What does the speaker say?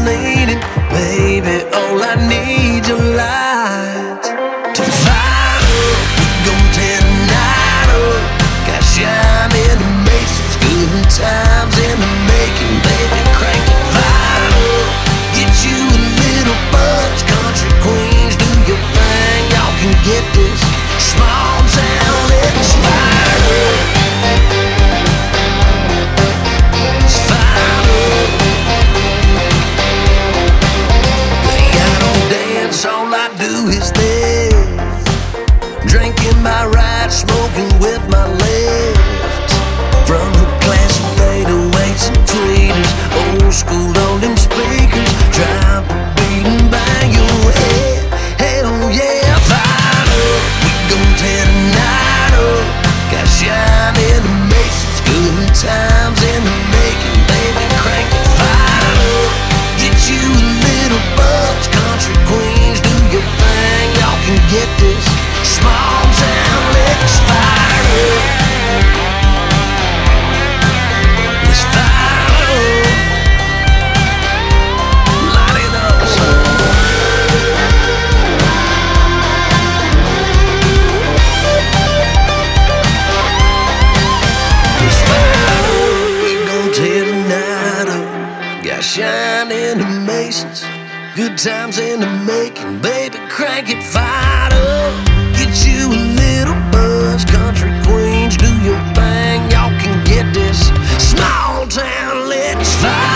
leaning, baby, all I need your light to fire up. We gon' tear the night up. Got shine in the Masons, good times in the making, baby, crank it, fire up. Get you a little buzz, country queens, do your thing, y'all can get this. Small town, let's fire up. Let's fire up. Lay out on dance, all I do is this. Drinking my right, smoking with my left. From the classic 808s and tweeters, old school on them speakers, drop the beat and bang your head. Hell yeah, fire up. We gon' tear the night up. Got shine in the Masons, good times in the making, baby, crank it, fire up. Get you a little buzz, country queens, do your thing, y'all can get this. Small town, let's fire up. Let's fire up. Light it up, son. Let's fire up. We gon' tear the night up. Got shine in the Masons, good times in the making, baby, crank it, fire up. Get you a little buzz, country queens, do your thing, y'all can get this. Small town, let's fire